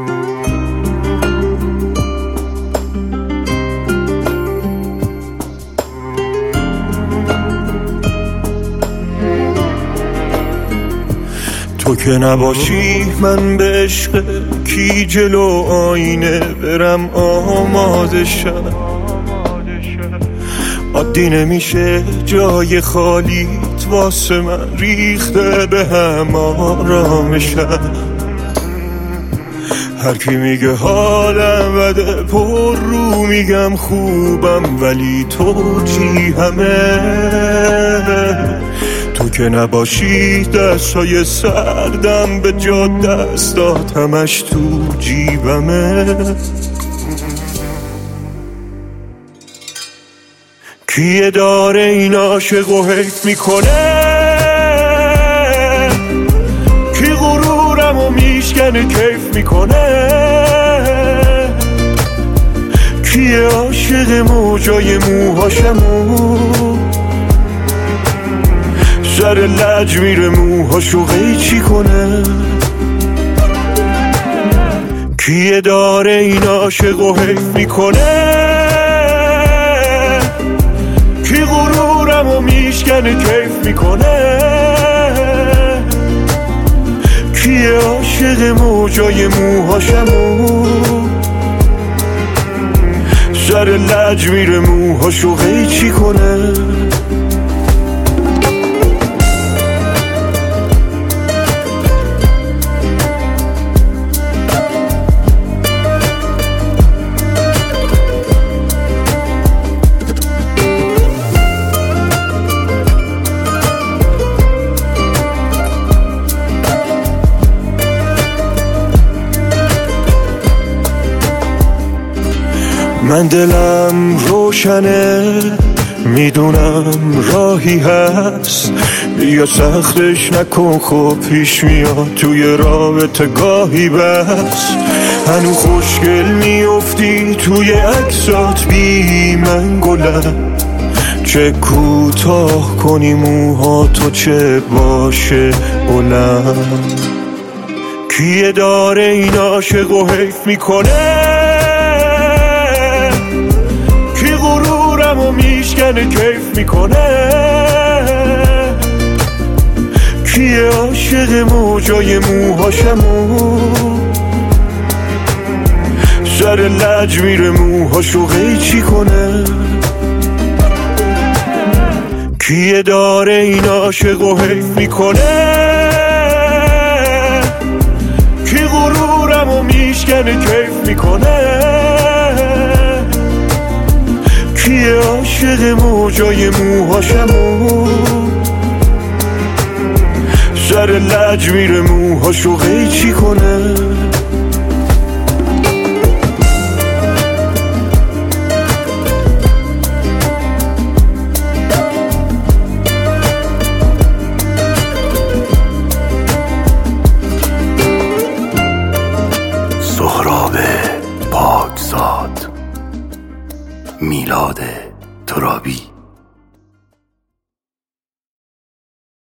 تو که نباشی من به عشق کی جلو آینه برم آماده شم. عادی نمیشه جای خالیت واسه من ریخته به هم آرامشم. هر کی میگه حالم بده پر رو میگم خوبم، ولی تو چی همه؟ تو که نباشی دستای سردم به جا دستات همش تو جیبمه. کیه داره این عاشقو حیف میکنه؟ کی غرورمو میشکنه کیف میکنه؟ کیه عاشق موجای موهاشمو سر لج میره موهاشو قیچی کنه؟ کیه داره این عاشقو حیف میکنه؟ کی غرورمو میشکنه کیف میکنه؟ کیه عاشق موجای موهاشمو سر لج میره موهاشو قیچی کنه؟ من دلم روشنه میدونم راهی هست، بیا سختش نکن خب پیش میاد توی رابطه گاهی بس. هنو خوشگل میافتی توی عکسات بی من گلم، چه کوتاه کنی موها تو چه باشه بلند. کیه داره این عاشقو حیف میکنه؟ غرورمو میشکنه کیف میکنه؟ کیه عاشق موجای موهاشمو سر لج میره موهاشو قیچی کنه؟ کیه داره این عاشقو حیف میکنه؟ کی غرورمو میشکنه کیف میکنه؟ کیه عاشق موجای موهاشمو سر لج میره موهاشو قیچی کنه؟ سهراب پاکزاد، میلاد ترابی.